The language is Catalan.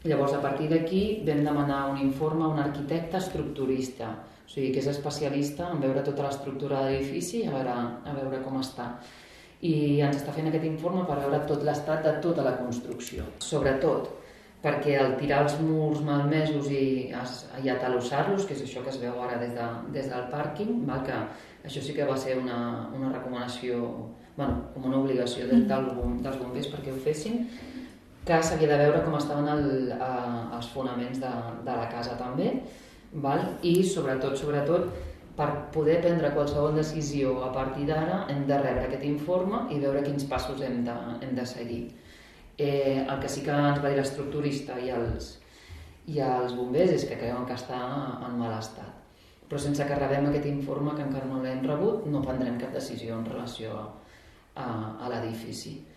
Llavors, a partir d'aquí, vam demanar un informe a un arquitecte estructurista, o sigui, que és especialista en veure tota l'estructura de l'edifici i a veure com està. I ens està fent aquest informe per veure tot l'estat de tota la construcció. Sobretot perquè al tirar els murs malmesos i atalossar-los, que és això que es veu ara des del pàrquing, que això sí que va ser una recomanació, com una obligació dels bombers perquè ho fessin, que s'havia de veure com estaven els fonaments de la casa també, i sobretot per poder prendre qualsevol decisió a partir d'ara hem de rebre aquest informe i veure quins passos hem de seguir. El que sí que ens va dir l'estructurista i els bombers és que creuen que està en mal estat, però sense que rebem aquest informe, que encara no l'hem rebut, no prendrem cap decisió en relació a l'edifici.